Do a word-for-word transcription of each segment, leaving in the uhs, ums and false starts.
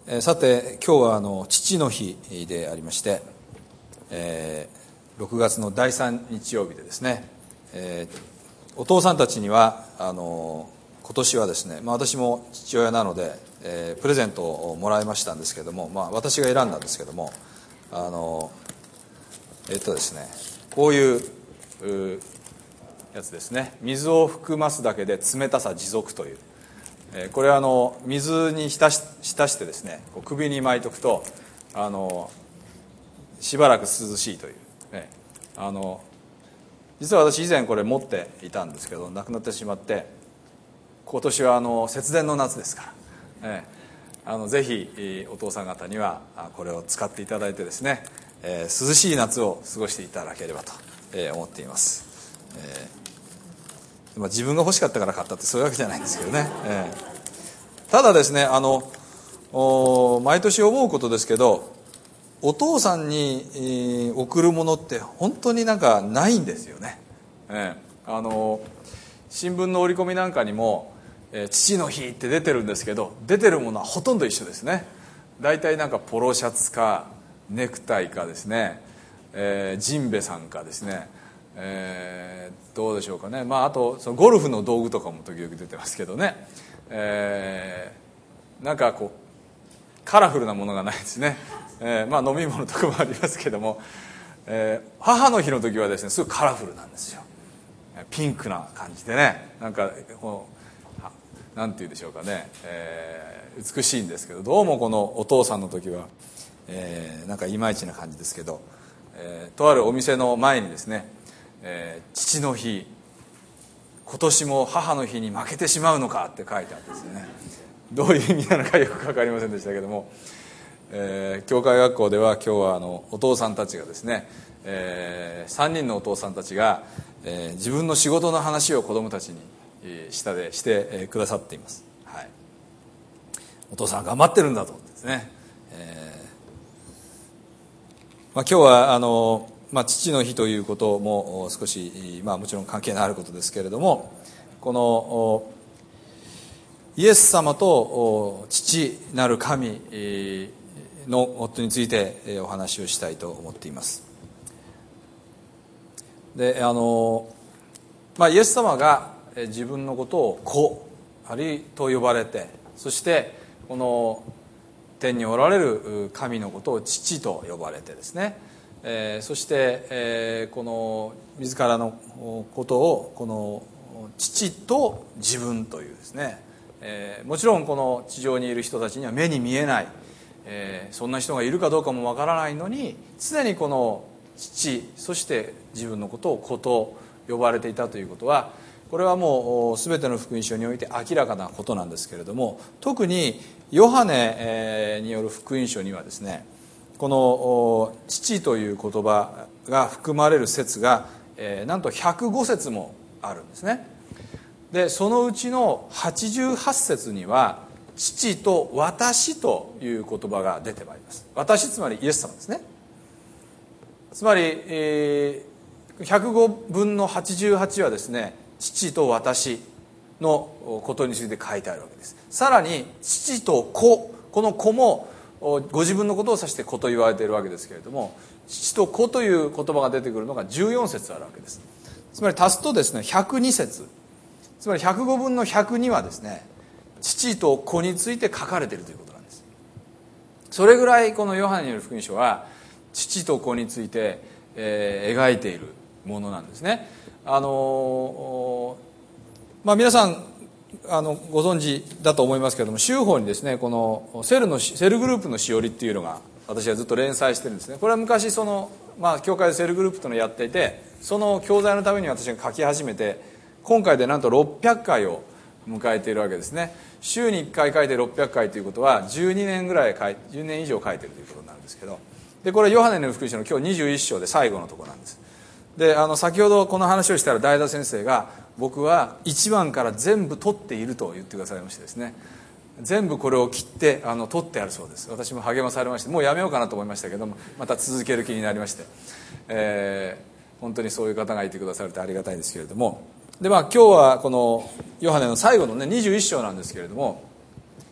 えー、さて今日はあの父の日でありまして、えー、ろくがつのだいさん日曜日でですね、えー、お父さんたちにはあの今年はですね、まあ、私も父親なので、えー、プレゼントをもらいましたんですけども、まあ、私が選んだんですけども、あのえっとですねこういうやつですね。水を含ますだけで冷たさ持続という、これはあの水に浸し、浸してですね、こう首に巻いとくとあのしばらく涼しいという、ね、あの実は私以前これ持っていたんですけどなくなってしまって、今年はあの節電の夏ですから、ね、あのぜひお父さん方にはこれを使っていただいてですね、えー、涼しい夏を過ごしていただければと思っています。えーまあ、自分が欲しかったから買ったってそういうわけじゃないんですけどね、えー、ただですね、あの毎年思うことですけど、お父さんに、えー、贈るものって本当になんかないんですよね、えー、あの新聞の折り込みなんかにも、えー、父の日って出てるんですけど、出てるものはほとんど一緒ですね。大体なんかポロシャツかネクタイかですね、えー、ジンベさんかですね、えー、どうでしょうかね、まあ、あとそのゴルフの道具とかも時々出てますけどね、えー、なんかこうカラフルなものがないですね、えーまあ、飲み物とかもありますけども、えー、母の日の時はですねすごいカラフルなんですよ。ピンクな感じでね、なんかこうなんて言うでしょうかね、えー、美しいんですけど、どうもこのお父さんの時は、えー、なんかいまいちな感じですけど、えー、とあるお店の前にですね、えー、父の日今年も母の日に負けてしまうのかって書いてあってですね、どういう意味なのかよく分かりませんでしたけども、えー、教会学校では今日はあのお父さんたちがですね、えー、さんにんのお父さんたちが、えー、自分の仕事の話を子どもたちに、えー、下でして、えー、くださっています、はい、お父さん頑張ってるんだとですね、えーまあ、今日はあのまあ、父の日ということも少し、まあ、もちろん関係のあることですけれども、このイエス様と父なる神の夫についてお話をしたいと思っています。であの、まあ、イエス様が自分のことを子あるいと呼ばれて、そしてこの天におられる神のことを父と呼ばれてですね、えー、そして、えー、この自らのことをこの父と自分というですね、えー、もちろんこの地上にいる人たちには目に見えない、えー、そんな人がいるかどうかもわからないのに、常にこの父そして自分のことを子と呼ばれていたということは、これはもう全ての福音書において明らかなことなんですけれども、特にヨハネによる福音書にはですね、この父という言葉が含まれる節が、えー、なんとひゃくご節もあるんですね。でそのうちのはちじゅうはち節には父と私という言葉が出てまいります。私つまりイエス様ですね。つまり、えー、ひゃくごぶんのはちじゅうはちはですね、父と私のことについて書いてあるわけです。さらに父と子、この子もご自分のことを指して子と言われているわけですけれども、父と子という言葉が出てくるのがじゅうよん節あるわけです。つまり足すとですねひゃくに節、つまりひゃくごぶんのひゃくにはですね、父と子について書かれているということなんです。それぐらいこのヨハネによる福音書は父と子について、えー、描いているものなんですね。あのー、まあ皆さんあのご存知だと思いますけれども、州法にですね、このセルのセルグループのしおりっていうのが私はずっと連載してるんですね。これは昔その、まあ、教会でセルグループというのをやっていて、その教材のために私が書き始めて、今回でなんとろっぴゃっかいを迎えているわけですね。週にいっかい書いてろっぴゃっかいということはじゅうにねんぐらい書いじゅうねん以上書いているということになるんですけど、でこれヨハネの福音書の今日にじゅういっ章で最後のところなんです。であの先ほどこの話をしたら大田先生が、僕はいちばんから全部取っていると言ってくださいましてですね、全部これを切ってあの取ってあるそうです。私も励まされまして、もうやめようかなと思いましたけども、また続ける気になりまして、えー、本当にそういう方がいてくださるとありがたいんですけれども、で、まあ、今日はこのヨハネの最後のねにじゅういっ章なんですけれども、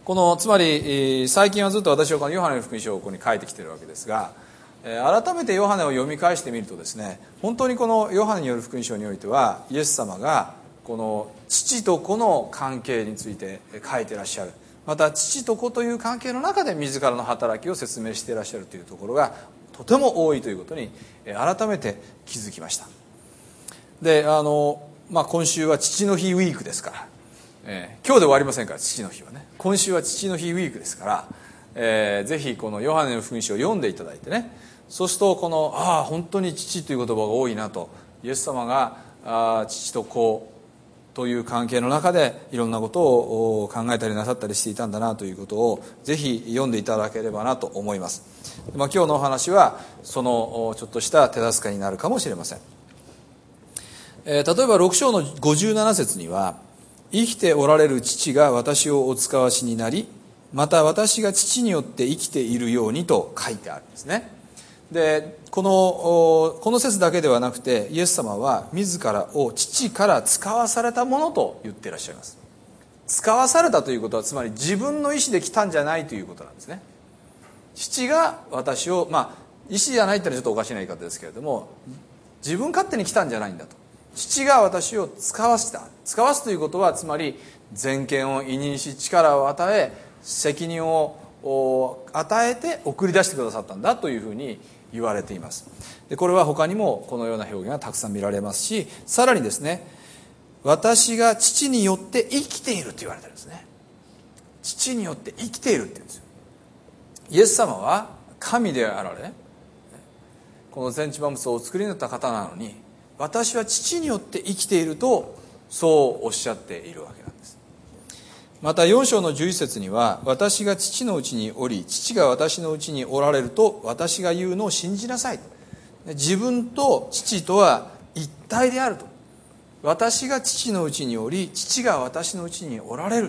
このつまり最近はずっと私はこのヨハネの福音書をここに書いてきているわけですが、改めてヨハネを読み返してみるとですね、本当にこのヨハネによる福音書においてはイエス様がこの父と子の関係について書いていらっしゃる、また父と子という関係の中で自らの働きを説明していらっしゃるというところがとても多いということに改めて気づきました。であの、まあ、今週は父の日ウィークですから、えー、今日で終わりませんから、父の日はね、今週は父の日ウィークですから、えー、ぜひこのヨハネの福音書を読んでいただいてね、そうするとこのああ本当に父という言葉が多いなと、イエス様があ父と子という関係の中でいろんなことを考えたりなさったりしていたんだなということをぜひ読んでいただければなと思います。まあ、今日のお話はそのちょっとした手助けになるかもしれません。えー、例えばろく章のごじゅうなな節には、生きておられる父が私をお使わしになり、また私が父によって生きているようにと書いてあるんですね。でこのこの説だけではなくて、イエス様は自らを父から使わされたものと言っていらっしゃいます。使わされたということはつまり自分の意思で来たんじゃないということなんですね。父が私を、まあ意思じゃないってのはちょっとおかしな言い方ですけれども、自分勝手に来たんじゃないんだと。父が私を使わせた。使わすということはつまり全権を委任し力を与え責任を与えて送り出してくださったんだというふうに言われています。でこれは他にもこのような表現がたくさん見られますし、さらにですね、私が父によって生きていると言われてるんですね。父によって生きているって言うんですよ。イエス様は神であられ、この全地万物をお作りになった方なのに、私は父によって生きているとそうおっしゃっているわけなんです。またよん章のじゅういち節には、私が父のうちにおり父が私のうちにおられると私が言うのを信じなさい。自分と父とは一体であると。私が父のうちにおり父が私のうちにおられる。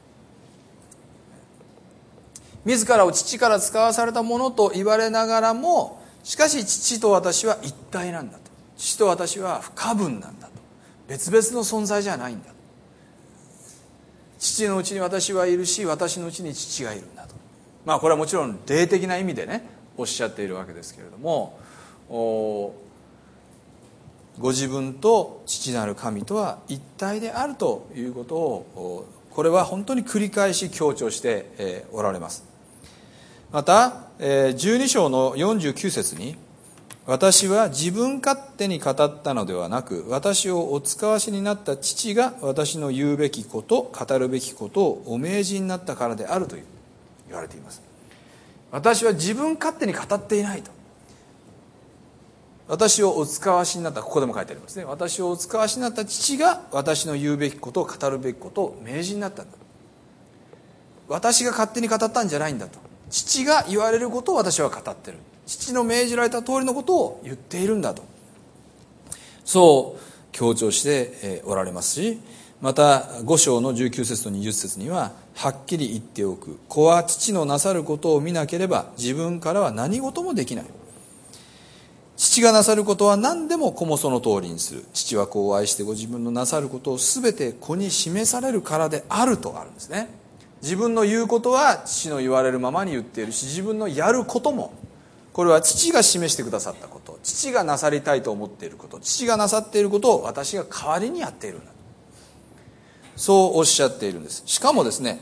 自らを父から使わされたものと言われながらも、しかし父と私は一体なんだと。父と私は不可分なんだと。別々の存在じゃないんだ。父のうちに私はいるし、私のうちに父がいるんだと。まあこれはもちろん霊的な意味でねおっしゃっているわけですけれども、ご自分と父なる神とは一体であるということを、これは本当に繰り返し強調しておられます。またじゅうに章のよんじゅうきゅう節に、私は自分勝手に語ったのではなく、私をお使わしになった父が私の言うべきこと、語るべきことをお命じになったからであると言われています。私は自分勝手に語っていないと。私をお使わしになった、ここでも書いてありますね。私をお使わしになった父が私の言うべきことを語るべきことを命じになったんだ。私が勝手に語ったんじゃないんだと。父が言われることを私は語ってる。父の命じられた通りのことを言っているんだと、そう強調しておられますし、またご章のじゅうきゅう節とにじゅう節には、はっきり言っておく。子は父のなさることを見なければ自分からは何事もできない。父がなさることは何でも子もその通りにする。父は子を愛してご自分のなさることを全て子に示されるからであるとあるんですね。自分の言うことは父の言われるままに言っているし、自分のやることもこれは父が示してくださったこと、父がなさりたいと思っていること、父がなさっていることを私が代わりにやっているんだ、そうおっしゃっているんです。しかもですね、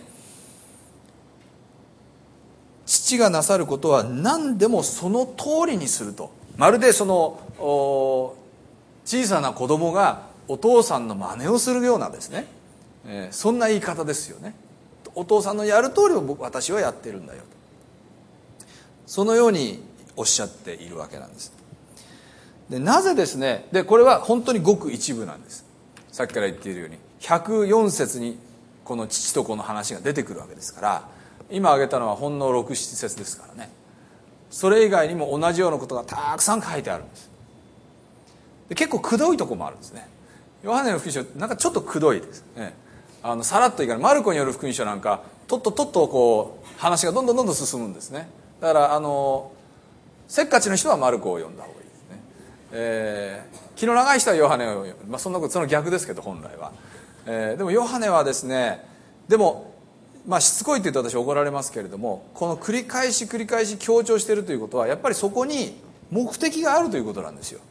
父がなさることは何でもその通りにすると、まるでその小さな子供がお父さんの真似をするようなですね、えー、そんな言い方ですよね。お父さんのやる通りを僕私はやっているんだよと、そのようにおっしゃっているわけなんです。でなぜですね、でこれは本当にごく一部なんです。さっきから言っているようにひゃくよん節にこの父と子の話が出てくるわけですから、今挙げたのはほんのろく、なな節ですからね。それ以外にも同じようなことがたくさん書いてあるんです。で結構くどいところもあるんですね。ヨハネの福音書なんかちょっとくどいですね。あのさらっといかない。マルコによる福音書なんかとっととっとこう話がどんどんどんどん進むんですね。だからあのせっかちの人はマルコを読んだ方がいいですね。えー、気の長い人はヨハネを読む、まあ、そんなことその逆ですけど本来は、えー、でもヨハネはですね、でもまあしつこいって言うと私怒られますけれども、この繰り返し繰り返し強調しているということは、やっぱりそこに目的があるということなんですよ。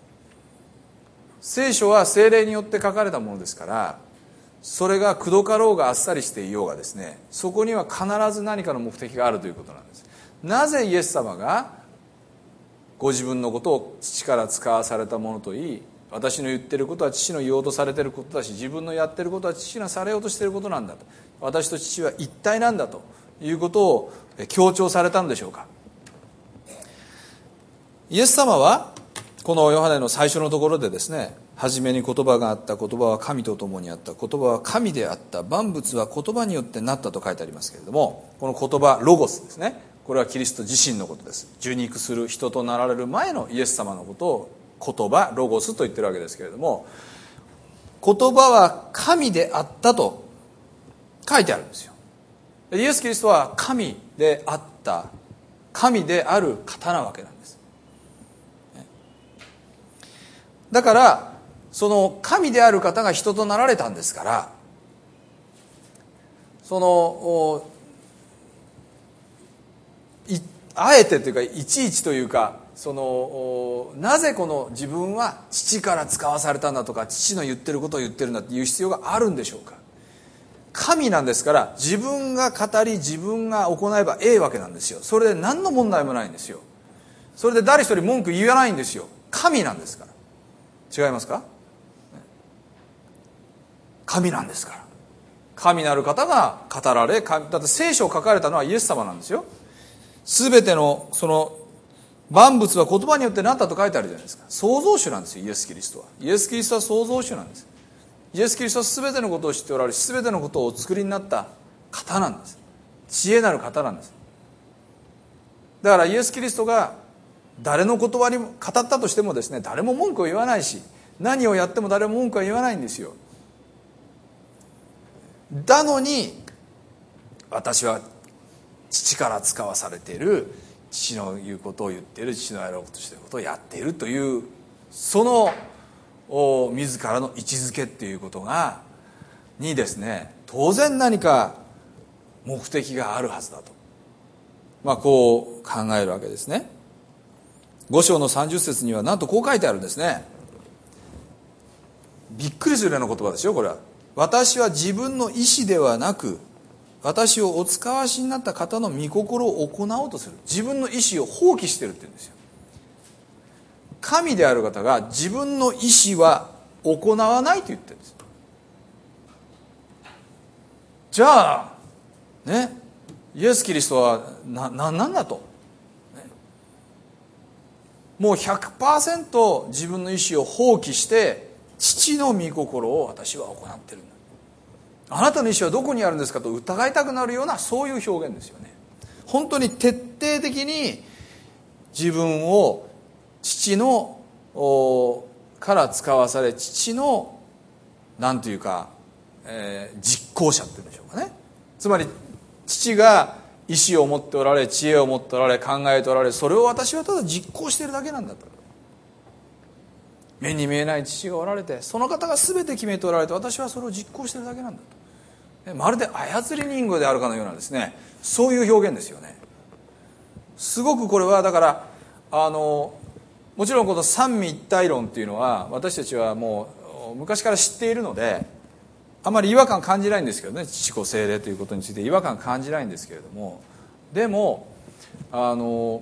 聖書は聖霊によって書かれたものですから、それがくどかろうがあっさりしていようがですね、そこには必ず何かの目的があるということなんです。なぜイエス様がご自分のことを父から使わされたものといい、私の言っていることは父の言おうとされていることだし、自分のやっていることは父がされようとしていることなんだと、私と父は一体なんだということを強調されたのでしょうか。イエス様はこのヨハネの最初のところでですね、初めに言葉があった、言葉は神と共にあった、言葉は神であった、万物は言葉によってなったと書いてありますけれども、この言葉ロゴスですね、これはキリスト自身のことです。受肉する人となられる前のイエス様のことを言葉ロゴスと言ってるわけですけれども、言葉は神であったと書いてあるんですよ。イエス・キリストは神であった、神である方なわけなんです。だからその神である方が人となられたんですから、そのいあえてというかいちいちというか、そのなぜこの自分は父から使わされたんだとか、父の言ってることを言ってるんだっていう必要があるんでしょうか。神なんですから、自分が語り自分が行えばええわけなんですよ。それで何の問題もないんですよ。それで誰一人文句言わないんですよ。神なんですから。違いますか。神なんですから。神なる方が語られ、だって聖書を書かれたのはイエス様なんですよ。すべてのその万物は言葉によってなったと書いてあるじゃないですか。創造主なんですよ、イエス・キリストは。イエス・キリストは創造主なんです。イエス・キリストはすべてのことを知っておられ、すべてのことをお作りになった方なんです。知恵なる方なんです。だからイエス・キリストが誰の言葉にも語ったとしてもですね、誰も文句を言わないし、何をやっても誰も文句は言わないんですよ。だのに私は父から使わされている、父の言うことを言っている、父のやろうとしていることをやっているという、その自らの位置づけっていうことがにですね、当然何か目的があるはずだと、まあこう考えるわけですね。ご章のさんじゅっ節にはなんとこう書いてあるんですね。びっくりするような言葉ですよ、これは。私は自分の意思ではなく、私をお使わしになった方の御心を行おうとする。自分の意思を放棄してるって言うんですよ。神である方が自分の意思は行わないと言ってるんです。じゃあね、イエス・キリストはな何なんだと、ね、もう ひゃくパーセント 自分の意思を放棄して父の御心を私は行ってるんだ。あなたの意思はどこにあるんですかと疑いたくなるような、そういう表現ですよね。本当に徹底的に自分を父のから使わされ、父のなんというか、えー、実行者っていうんでしょうかね。つまり父が意思を持っておられ、知恵を持っておられ、考えておられ、それを私はただ実行しているだけなんだと。目に見えない父がおられて、その方が全て決めておられて、私はそれを実行しているだけなんだと。まるで操り人形であるかのようなですね、そういう表現ですよね。すごくこれはだからあのもちろんこの三位一体論っていうのは私たちはもう昔から知っているので、あまり違和感感じないんですけどね、父子聖霊ということについて違和感感じないんですけれども、でもあの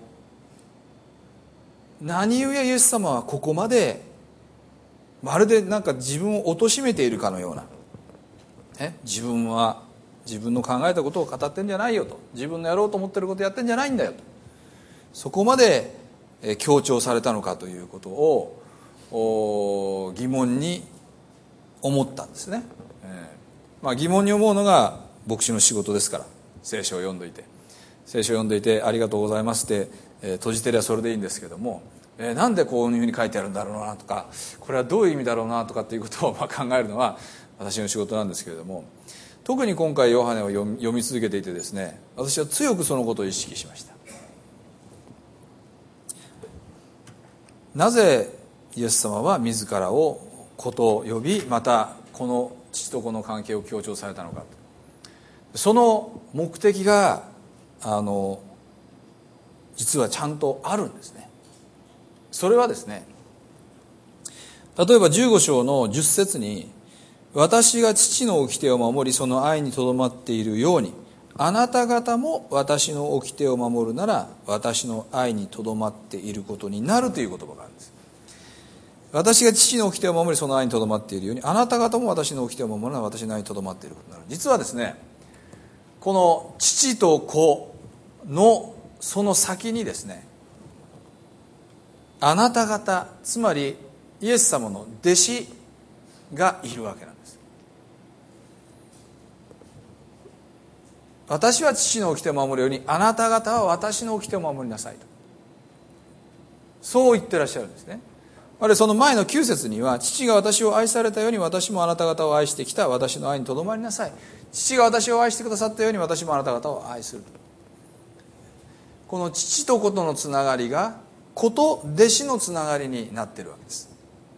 何故イエス様はここまでまるでなんか自分を貶めているかのような、え自分は自分の考えたことを語ってんじゃないよと、自分のやろうと思ってることやってんじゃないんだよと、そこまで強調されたのかということを疑問に思ったんですね。えーまあ、疑問に思うのが牧師の仕事ですから、聖書を読んどいて聖書を読んでいてありがとうございますって、えー、閉じてりゃそれでいいんですけども、えー、なんでこういうふうに書いてあるんだろうなとか、これはどういう意味だろうなとかっていうことをまあ考えるのは私の仕事なんですけれども、特に今回ヨハネを読み、読み続けていてですね、私は強くそのことを意識しました。なぜイエス様は自らを子と呼び、またこの父と子の関係を強調されたのか。 その目的があの実はちゃんとあるんですね。それはですね、例えばじゅうご章のじゅっ節に、私が父の掟を守りその愛にとどまっているように、あなた方も私の掟を守るなら私の愛にとどまっていることになるという言葉があるんです。私が父の掟を守りその愛にとどまっているように、あなた方も私の掟を守るなら私の愛にとどまっていることになる。実はですね、この父と子のその先にですね、あなた方、つまりイエス様の弟子がいるわけなんです。私は父の掟を守るように、あなた方は私の掟を守りなさいと、そう言ってらっしゃるんですね。あれその前のきゅう節には、父が私を愛されたように私もあなた方を愛してきた、私の愛にとどまりなさい。父が私を愛してくださったように私もあなた方を愛する。この父と子とのつながりが子と弟子のつながりになっているわけです。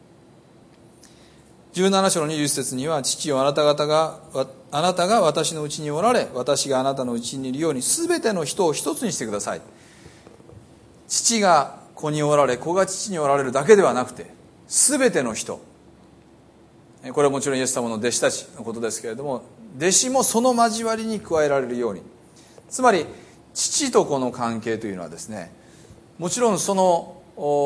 じゅうなな章のにじゅっ節には、父よあなた方があなたが私のうちにおられ、私があなたのうちにいるように、すべての人を一つにしてください。父が子におられ、子が父におられるだけではなくて、すべての人、これはもちろんイエス様の弟子たちのことですけれども、弟子もその交わりに加えられるように。つまり父と子の関係というのはですね、もちろんその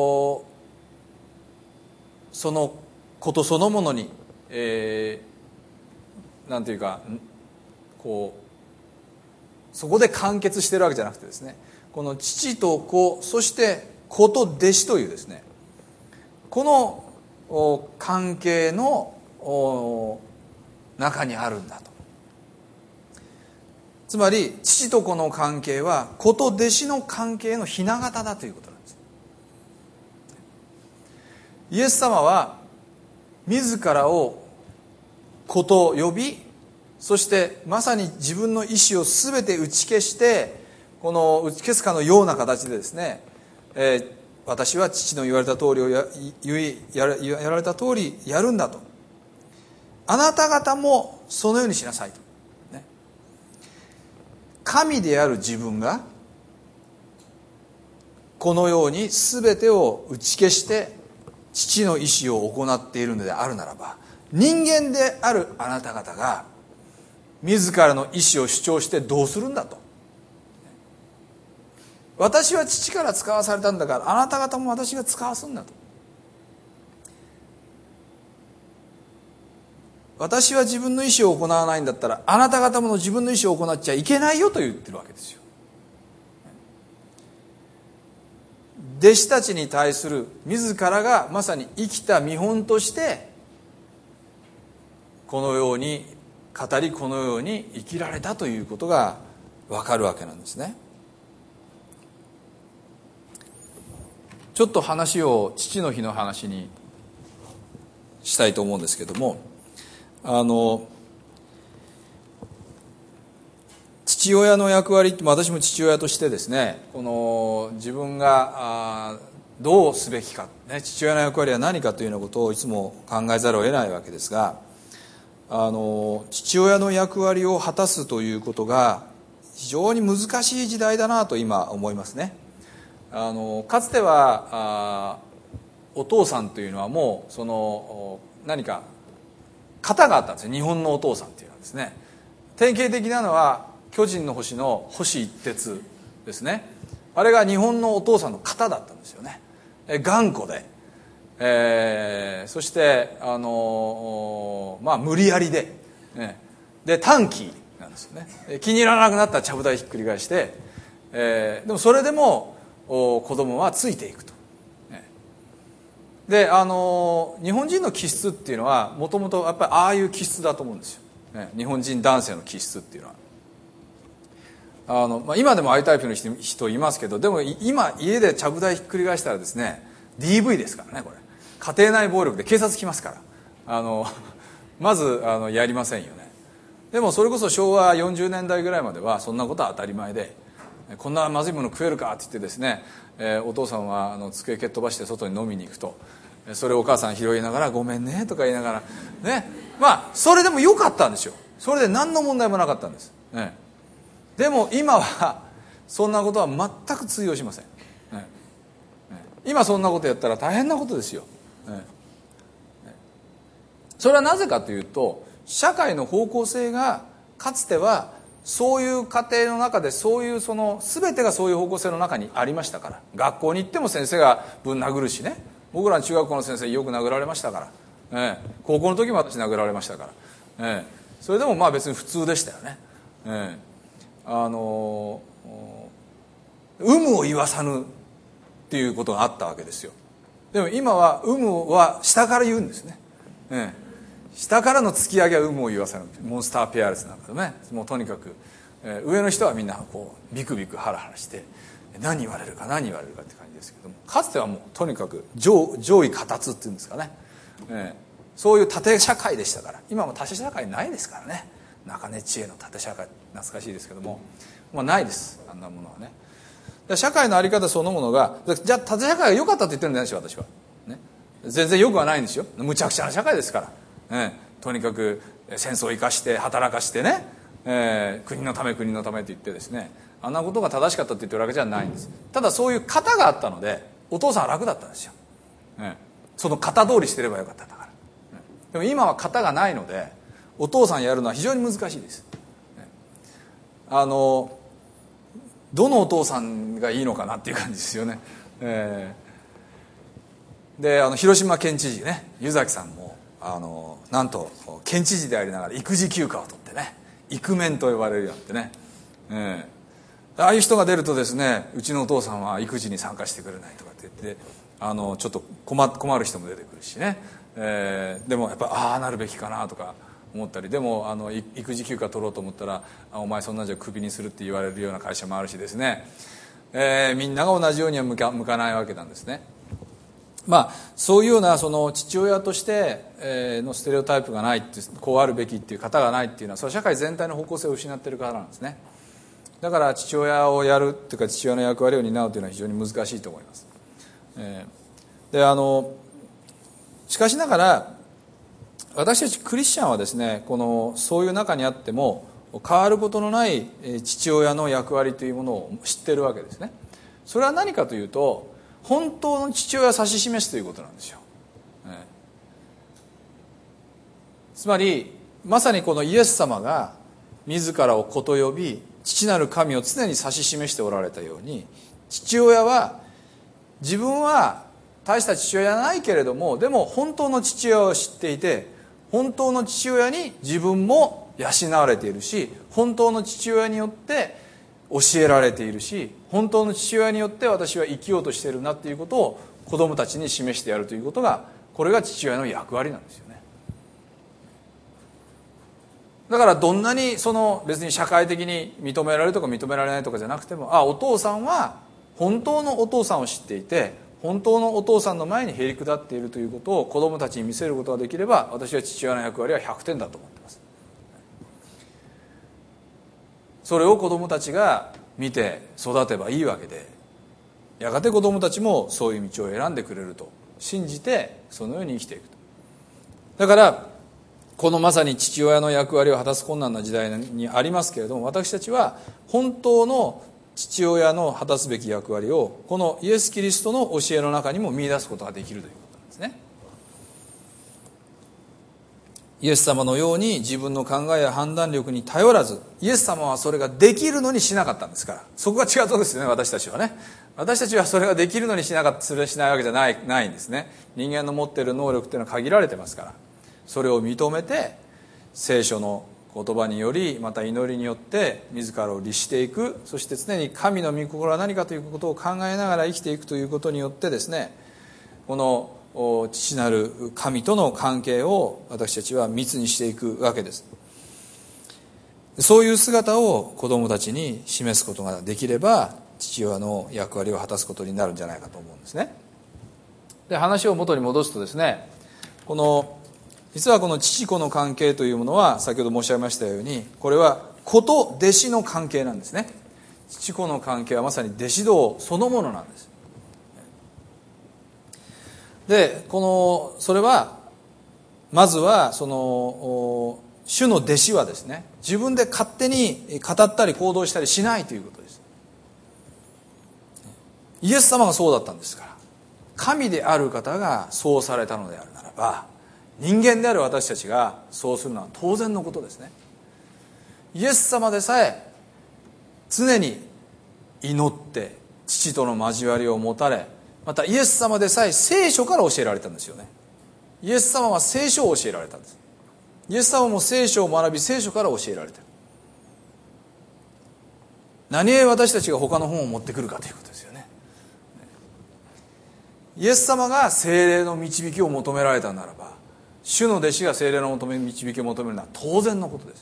そのことそのものに、えー、なんていうかこうそこで完結しているわけじゃなくてですね、この父と子、そして子と弟子というですね、この関係の中にあるんだと。つまり父と子の関係は子と弟子の関係の雛形だということなんです。イエス様は自らを子と呼び、そしてまさに自分の意思を全て打ち消して、この打ち消すかのような形でですね、えー、私は父の言われた通りを や, や, らやられた通りやるんだと、あなた方もそのようにしなさいと、ね、神である自分がこのように全てを打ち消して父の意思を行っているのであるならば、人間であるあなた方が自らの意思を主張してどうするんだと。私は父から使わされたんだから、あなた方も私が使わすんだと。私は自分の意思を行わないんだったら、あなた方も自分の意思を行っちゃいけないよと言ってるわけですよ。弟子たちに対する自らがまさに生きた見本としてこのように語り、このように生きられたということが分かるわけなんですね。ちょっと話を父の日の話にしたいと思うんですけども、あの父親の役割って、私も父親としてですね、この自分がどうすべきか、ね、父親の役割は何かというようなことをいつも考えざるを得ないわけですが、あの父親の役割を果たすということが非常に難しい時代だなと今思いますね。あのかつてはあお父さんというのはもうその何か型があったんですよ。日本のお父さんというのはですね、典型的なのは巨人の星の星一徹ですね。あれが日本のお父さんの型だったんですよね。え頑固で、えー、そしてあの、まあ、無理やりで、ね、で短気なんですよね。気に入らなくなったらちゃぶ台ひっくり返して、えー、でもそれでも子供はついていくと。であの日本人の気質っていうのはもともとやっぱりああいう気質だと思うんですよ、ね、日本人男性の気質っていうのはあの、まあ、今でもああいうタイプの人、人いますけど、でも今家でちゃぶ台ひっくり返したらですね ディーブイ ですからね。これ家庭内暴力で警察来ますからあのまずあのやりませんよね。でもそれこそ昭和よんじゅうねんだいぐらいまではそんなことは当たり前で、こんなまずいもの食えるかって言ってですね、えー、お父さんはあの机蹴っ飛ばして外に飲みに行くと、それをお母さん拾いながらごめんねとか言いながらね、まあそれでもよかったんですよ。それで何の問題もなかったんです。 ね、でも今はそんなことは全く通用しません、ねね、今そんなことやったら大変なことですよ、ねね、それはなぜかというと、社会の方向性がかつてはそういう家庭の中で、そういうその全てがそういう方向性の中にありましたから。学校に行っても先生がぶん殴るしね、僕らの中学校の先生よく殴られましたから、ええ、高校の時も私殴られましたから、ええ、それでもまあ別に普通でしたよね、ええ、あの有無を言わさぬっていうことがあったわけですよ。でも今は有無は下から言うんですね、ええ、下からの突き上げは有無を言わさぬ。モンスターペアレスなんかでね、もうとにかく、えー、上の人はみんなこうビクビクハラハラして何言われるか何言われるかって感じですけども、かつてはもうとにかく 上, 上位下達っていうんですかね、えー、そういう縦社会でしたから。今も縦社会ないですからね。中根知恵の縦社会懐かしいですけども、まあ、ないです、あんなものはね。社会の在り方そのものが、じゃあ縦社会が良かったって言ってるんじゃないですよ私は、ね、全然良くはないんですよ。むちゃくちゃな社会ですから、ね、とにかく戦争を生かして働かしてね、えー、国のため国のためと言ってですね、あんなことが正しかったって言ってるわけじゃないんです。ただそういう型があったのでお父さんは楽だったんですよ、ね、その型通りしてればよかったんだから、ね、でも今は型がないのでお父さんやるのは非常に難しいです、ね、あのどのお父さんがいいのかなっていう感じですよね、えー、であの広島県知事ね、湯崎さんもあのなんと県知事でありながら育児休暇を取ってね、イクメンと呼ばれるようになってね、えー、ああいう人が出るとですね、うちのお父さんは育児に参加してくれないとかって言って、あのちょっと 困, 困る人も出てくるしね、えー、でもやっぱああなるべきかなとか思ったり、でもあの育児休暇取ろうと思ったらお前そんなんじゃクビにするって言われるような会社もあるしですね、えー、みんなが同じようには向か、向かないわけなんですね。まあそういうようなその父親としてのステレオタイプがないって、こうあるべきっていう方がないっていうのは、それは社会全体の方向性を失っているからなんですね。だから父親をやるっていうか父親の役割を担うというのは非常に難しいと思います。えー、であのしかしながら私たちクリスチャンはですね、このそういう中にあっても変わることのない父親の役割というものを知っているわけですね。それは何かというと、本当の父親を指し示すということなんですよ、えー、つまりまさにこのイエス様が自らを子と呼び父なる神を常に指し示しておられたように、父親は自分は大した父親じゃないけれども、でも本当の父親を知っていて、本当の父親に自分も養われているし、本当の父親によって教えられているし、本当の父親によって私は生きようとしているなっていうことを子供たちに示してやるということが、これが父親の役割なんですよね。だからどんなにその別に社会的に認められるとか認められないとかじゃなくても、あ、お父さんは本当のお父さんを知っていて、本当のお父さんの前にへり下っているということを子供たちに見せることができれば、私は父親の役割はひゃくてんだと思っています。それを子供たちが見て育てばいいわけで、やがて子供たちもそういう道を選んでくれると信じて、そのように生きていくと。だからこのまさに父親の役割を果たす困難な時代にありますけれども、私たちは本当の父親の果たすべき役割をこのイエス・キリストの教えの中にも見出すことができるということなんですね。イエス様のように自分の考えや判断力に頼らず、イエス様はそれができるのにしなかったんですから、そこが違うとですよね。私たちはね、私たちはそれができるのにしなかった、それしないわけじゃない、ないんですね。人間の持っている能力っていうのは限られてますから、それを認めて聖書の言葉により、また祈りによって自らを律していく、そして常に神の御心は何かということを考えながら生きていくということによってですね、この父なる神との関係を私たちは密にしていくわけです。そういう姿を子供たちに示すことができれば、父親の役割を果たすことになるんじゃないかと思うんですね。で、話を元に戻すとですね、この実はこの父子の関係というものは、先ほど申し上げましたように、これは子と弟子の関係なんですね。父子の関係はまさに弟子道そのものなんです。で、このそれはまずはその主の弟子はですね、自分で勝手に語ったり行動したりしないということです。イエス様がそうだったんですから、神である方がそうされたのであるならば、人間である私たちがそうするのは当然のことですね。イエス様でさえ常に祈って父との交わりを持たれ、またイエス様でさえ聖書から教えられたんですよね。イエス様は聖書を教えられたんです。イエス様も聖書を学び、聖書から教えられている。何故私たちが他の本を持ってくるかということですよね。イエス様が聖霊の導きを求められたならば、主の弟子が聖霊の求め導きを求めるのは当然のことです。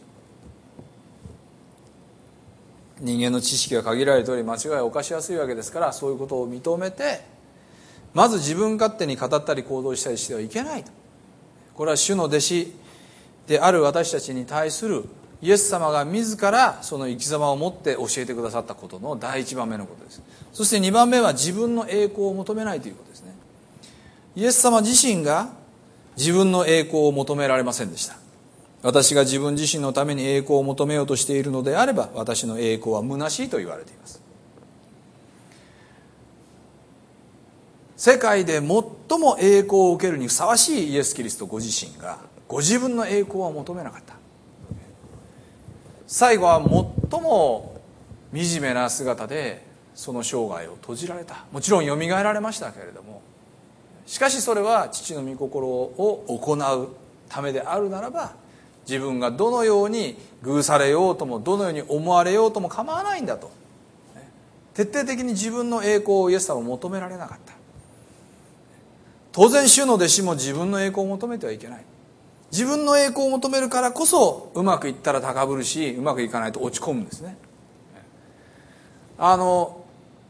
人間の知識が限られており、間違いを犯しやすいわけですから、そういうことを認めて、まず自分勝手に語ったり行動したりしてはいけないと。これは主の弟子である私たちに対するイエス様が自らその生き様を持って教えてくださったことの第一番目のことです。そして二番目は自分の栄光を求めないということですね。イエス様自身が自分の栄光を求められませんでした。私が自分自身のために栄光を求めようとしているのであれば、私の栄光は虚しいと言われています。世界で最も栄光を受けるにふさわしいイエス・キリストご自身がご自分の栄光は求めなかった。最後は最も惨めな姿でその生涯を閉じられた。もちろんよみがえられましたけれども、しかしそれは父の御心を行うためであるならば、自分がどのように偶されようともどのように思われようとも構わないんだと、徹底的に自分の栄光をイエス様は求められなかった。当然主の弟子も自分の栄光を求めてはいけない。自分の栄光を求めるからこそ、うまくいったら高ぶるし、うまくいかないと落ち込むんですね。あの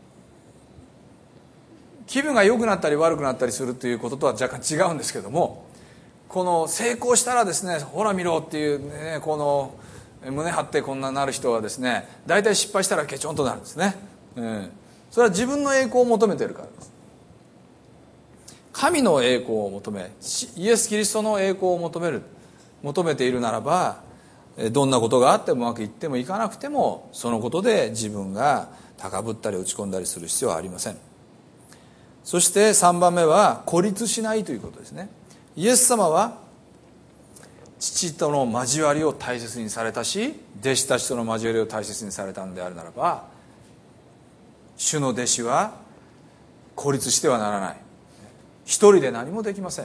気分が良くなったり悪くなったりするということとは若干違うんですけども、この成功したらですね、ほら見ろっていうね、この胸張ってこんななる人はですね、大体失敗したらケチョンとなるんですね。うん、それは自分の栄光を求めているからです。神の栄光を求め、イエス・キリストの栄光を求める求めているならば、どんなことがあってもうまくいってもいかなくても、そのことで自分が高ぶったり落ち込んだりする必要はありません。そしてさんばんめは孤立しないということですね。イエス様は父との交わりを大切にされたし、弟子たちとの交わりを大切にされたのであるならば、主の弟子は孤立してはならない。一人で何もできません。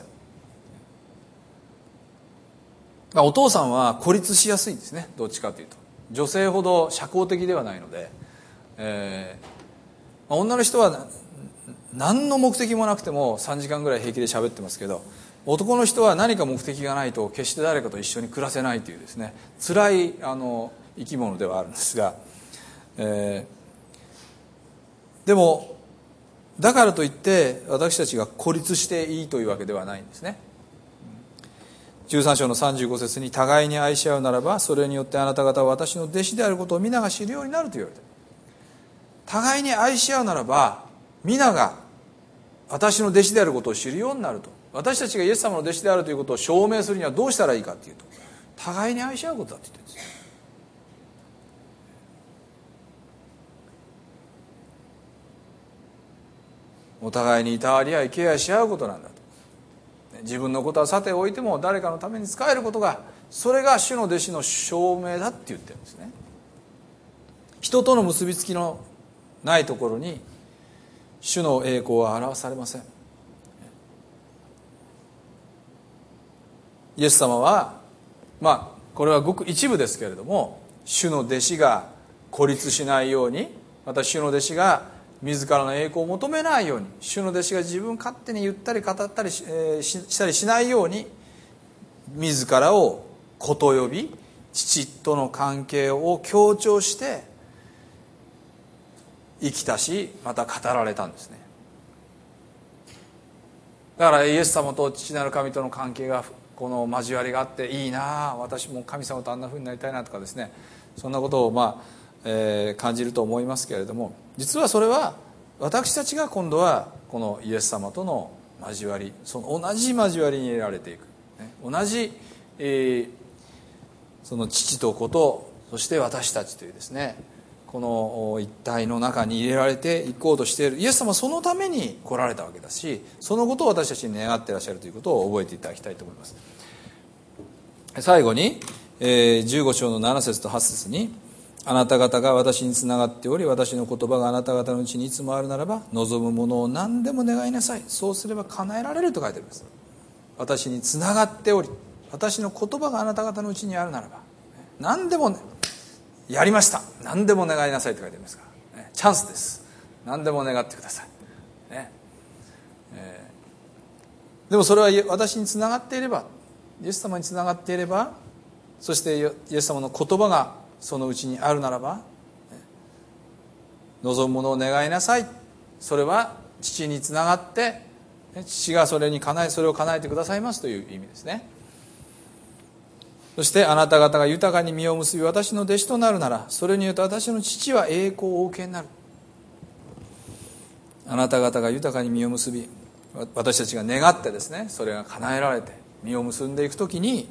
お父さんは孤立しやすいんですね。どっちかというと女性ほど社交的ではないので、えー、女の人は何の目的もなくてもさんじかんぐらい平気で喋ってますけど、男の人は何か目的がないと決して誰かと一緒に暮らせないというですね、辛いあの生き物ではあるんですが、えー、でもだからといって私たちが孤立していいというわけではないんですね。じゅうさん章のさんじゅうご節に、互いに愛し合うならばそれによってあなた方は私の弟子であることを皆が知るようになると言われている。互いに愛し合うならば皆が私の弟子であることを知るようになると。私たちがイエス様の弟子であるということを証明するにはどうしたらいいかというと、互いに愛し合うことだって言ってるんですよ。お互いにいたわり合いケアし合うことなんだと。自分のことはさておいても誰かのために使えることが、それが主の弟子の証明だって言ってるんですね。人との結びつきのないところに主の栄光は表されません。イエス様は、まあこれはごく一部ですけれども、主の弟子が孤立しないように、また主の弟子が自らの栄光を求めないように、主の弟子が自分勝手に言ったり語ったり し,、えー、し, したりしないように、自らを子と呼び父との関係を強調して生きたし、また語られたんですね。だからイエス様と父なる神との関係が、この交わりがあっていいなあ、私も神様とあんな風になりたいなとかですね、そんなことをまあえー、感じると思いますけれども、実はそれは私たちが今度はこのイエス様との交わり、その同じ交わりに入れられていく、ね、同じ、えー、 その父と子とそして私たちというですね、この一体の中に入れられていこうとしているイエス様はそのために来られたわけだし、そのことを私たちに願っていらっしゃるということを覚えていただきたいと思います。最後にじゅうご章のなな節とはち節に、あなた方が私につながっており、私の言葉があなた方のうちにいつもあるならば、望むものを何でも願いなさい、そうすれば叶えられると書いてあります。私につながっており、私の言葉があなた方のうちにあるならば、何でも、ね、やりました、何でも願いなさいと書いてありますから、ね、チャンスです。何でも願ってください、ねえー、でもそれは私につながっていれば、イエス様につながっていれば、そしてイエス様の言葉がそのうちにあるならば、望むものを願いなさい、それは父につながって父がそれに叶えそれを叶えてくださいますという意味ですね。そしてあなた方が豊かに実を結び私の弟子となるなら、それによって私の父は栄光をお受けになる。あなた方が豊かに実を結び、私たちが願ってですね、それが叶えられて実を結んでいくときに、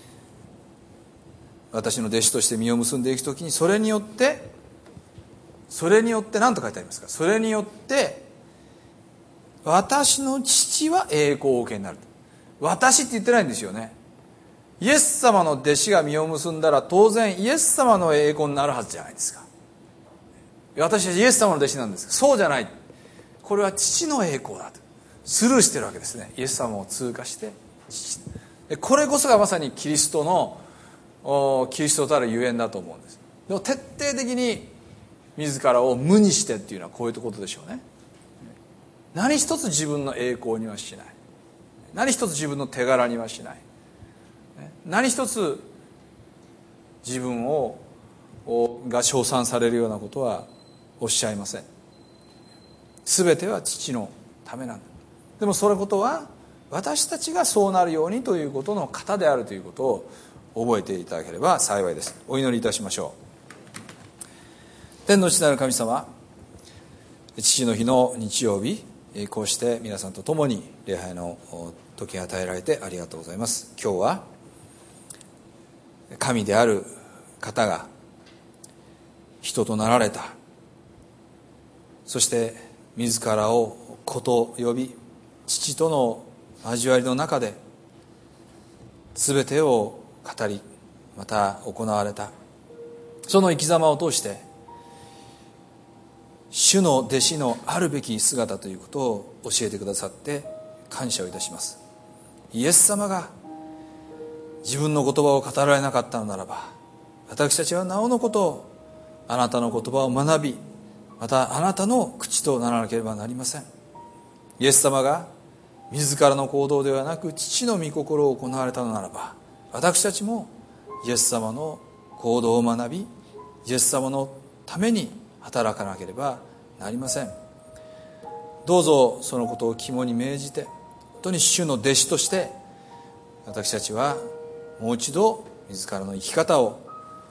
私の弟子として実を結んでいくときに、それによってそれによって何と書いてありますか。それによって私の父は栄光をお受けになる。私って言ってないんですよね。イエス様の弟子が実を結んだら、当然イエス様の栄光になるはずじゃないですか。私はイエス様の弟子なんです。そうじゃない。これは父の栄光だとスルーしてるわけですね。イエス様を通過して父、これこそがまさにキリストのキリストたるゆえんだと思うんです。でも徹底的に自らを無にしてっていうのはこういうことでしょうね。何一つ自分の栄光にはしない、何一つ自分の手柄にはしない、何一つ自分をが称賛されるようなことはおっしゃいません。全ては父のためなんだ。でもそのことは私たちがそうなるようにということの型であるということを覚えていただければ幸いです。お祈りいたしましょう。天の父なる神様、父の日の日曜日、こうして皆さんと共に礼拝の時が与えられてありがとうございます。今日は神である方が人となられた、そして自らを子と呼び、父との交わりの中で全てを語り、また行われた、その生き様を通して主の弟子のあるべき姿ということを教えてくださって感謝をいたします。イエス様が自分の言葉を語られなかったのならば、私たちはなおのことあなたの言葉を学び、またあなたの口とならなければなりません。イエス様が自らの行動ではなく父の御心を行われたのならば、私たちもイエス様の行動を学び、イエス様のために働かなければなりません。どうぞそのことを肝に銘じて、本当に主の弟子として私たちはもう一度自らの生き方を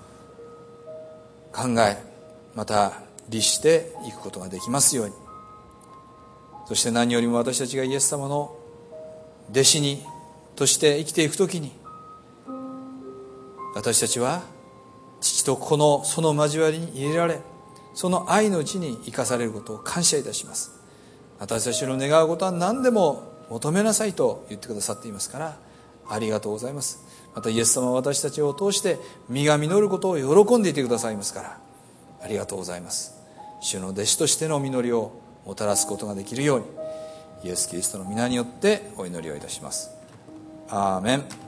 考え、また律していくことができますように。そして何よりも私たちがイエス様の弟子にとして生きていくときに、私たちは父と子のその交わりに入れられ、その愛のうちに生かされることを感謝いたします。私たちの願うことは何でも求めなさいと言ってくださっていますから、ありがとうございます。またイエス様は私たちを通して実が実ることを喜んでいてくださいますから、ありがとうございます。主の弟子としての実りをもたらすことができるように、イエス・キリストの皆によってお祈りをいたします。アーメン。